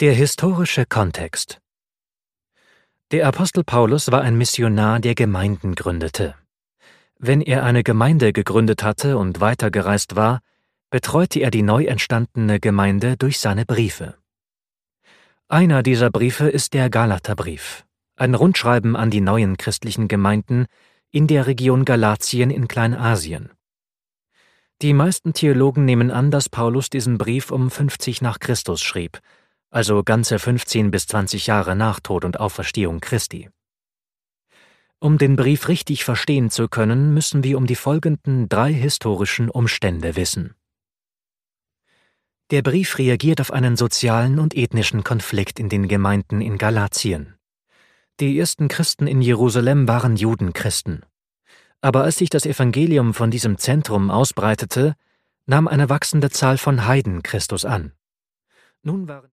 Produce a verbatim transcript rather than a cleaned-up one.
Der historische Kontext. Der Apostel Paulus war ein Missionar, der Gemeinden gründete. Wenn er eine Gemeinde gegründet hatte und weitergereist war, betreute er die neu entstandene Gemeinde durch seine Briefe. Einer dieser Briefe ist der Galaterbrief, ein Rundschreiben an die neuen christlichen Gemeinden in der Region Galatien in Kleinasien. Die meisten Theologen nehmen an, dass Paulus diesen Brief um fünfzig nach Christus schrieb, also ganze fünfzehn bis zwanzig Jahre nach Tod und Auferstehung Christi. Um den Brief richtig verstehen zu können, müssen wir um die folgenden drei historischen Umstände wissen. Der Brief reagiert auf einen sozialen und ethnischen Konflikt in den Gemeinden in Galatien. Die ersten Christen in Jerusalem waren Judenchristen. Aber als sich das Evangelium von diesem Zentrum ausbreitete, nahm eine wachsende Zahl von Heiden Christus an. Nun waren